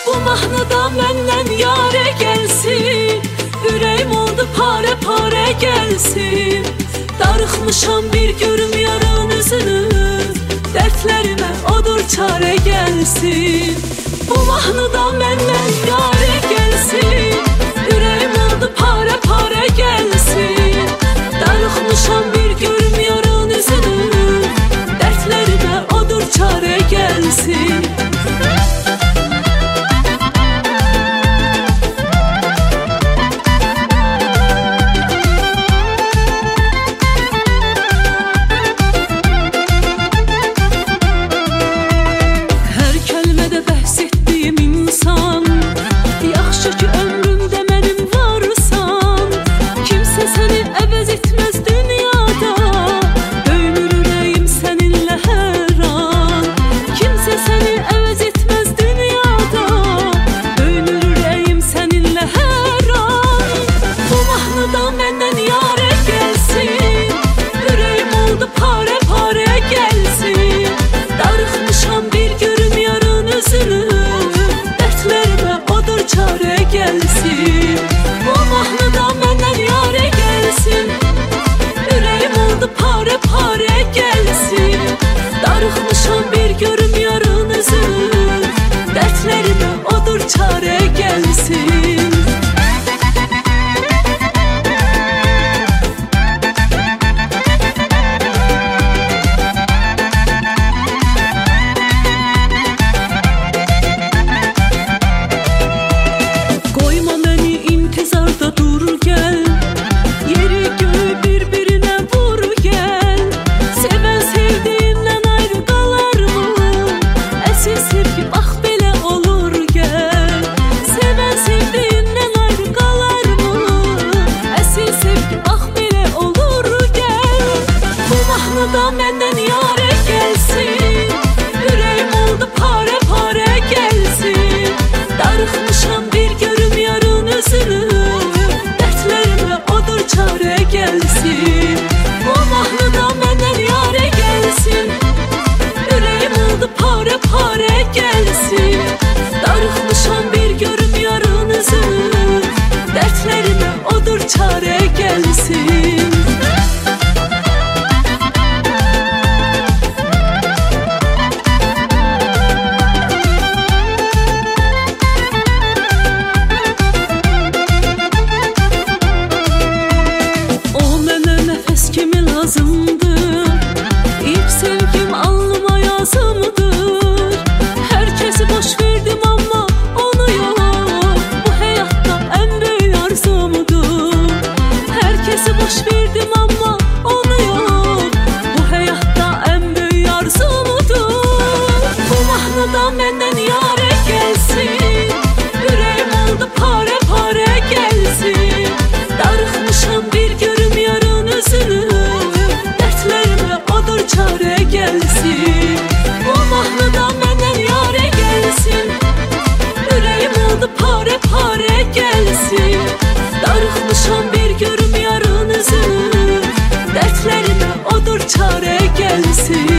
Bu mahnıda məndən yare gəlsin, ürəyim oldu pare pare gəlsin. Darıxmışam bir görüm yarın üzünü, dərdlərimə odur çare gəlsin. Bu mahnıda məndən yare gəlsin, ürəyim oldu pare pare gəlsin. Darıxmışam bir görüm yarın üzünü, dərdlərimə odur çare gəlsin. Darıxmışam bir görüm yarın üzünü, dərdlərimə odur çare gəlsin. Qoyma məni intizarda dur gəl, yeri göy bir-birinə vur gəl. Sevən sevdiğimdən ayrı qalar mı? Əsil sevgi bax belə olur gəl. Sevən sevdiğimdən ayrı qalar mı? Əsil sevgi bax belə olur gəl. Bu mahnıda məndən yare gəlsin, ürəyim oldu pare pare gəlsin. Darıxmışam bir görüm yarın üzünü, dərdlərimə odur çare gəlsin. Bu mahnıda məndən yare gəlsin, ürəyim oldu pare pare gəlsin. Darıxmışam bir görüm yarın üzünü, dərdlərimə odur çare gəlsin. O mənə nəfəs kimi lazımdır, ilk sevgim alnıma yazımdır. Hər kəsi boş verdim amma onu yox, bu həyatda ən böyük arzumdur. Hər kəsi boş verdim amma onu yox, bu həyatda ən böyük arzumdur. Bu mahnıda məndən yare gəlsin, ürəyim oldu pare pare gəlsin. Darıxmışam bir görüm yarın üzünü, dərdlərimə odur çare gəlsin. Bu mahnıda məndən yare gəlsin, ürəyim oldu pare pare gəlsin. Darıxmışam bir görüm yarın üzünü, dərdlərimə odur çare gəlsin.